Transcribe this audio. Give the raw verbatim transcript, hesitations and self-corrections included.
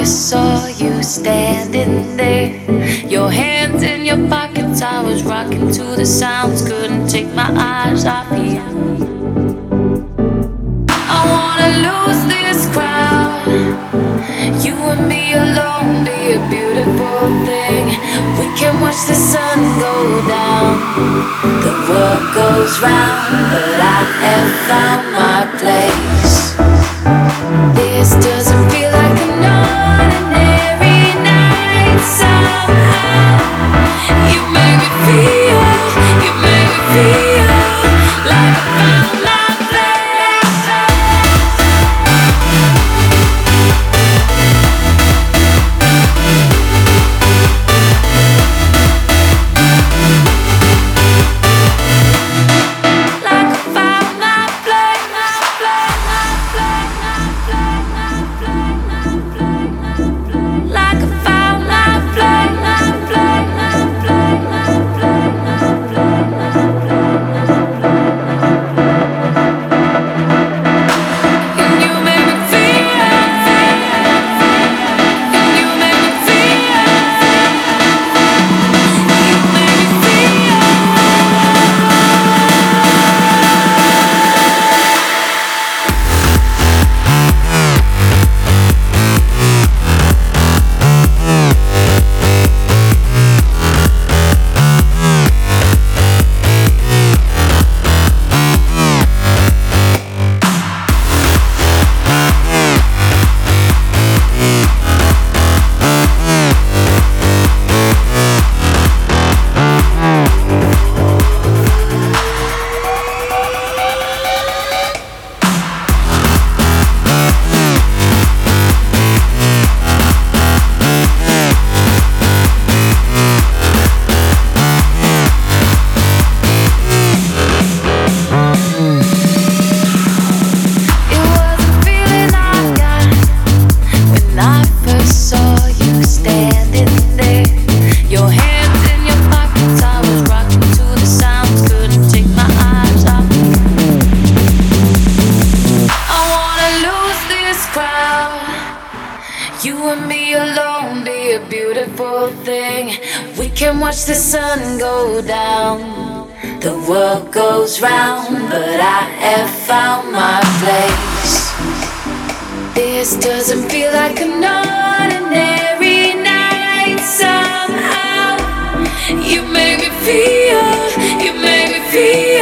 first saw you standing there, your hands in your pockets, I was rocking to the sounds, couldn't take my eyes off you. I wanna lose this crowd, you and me alone, be a beautiful thing. We can watch the sun go down, the world goes round, but I have found my place. This doesn't feel like an ordinary night. Somehow you make me feel, you make me feel like I found my place. Like I found my place, my place, my place, my place, my place, my place. Like I found my place, my place, my place, my place, my place, and you make me feel, and you make me feel, you make me feel. It was a feeling I got when I first saw you standing there, your hands in your pockets, I was rocking to the sounds, couldn't take my eyes off you. I wanna lose this crowd, you and me alone, be a beautiful thing. We can watch the sun go down, the world goes round, but I have found my place. This doesn't feel like an ordinary night. Somehow you make me feel, you make me feel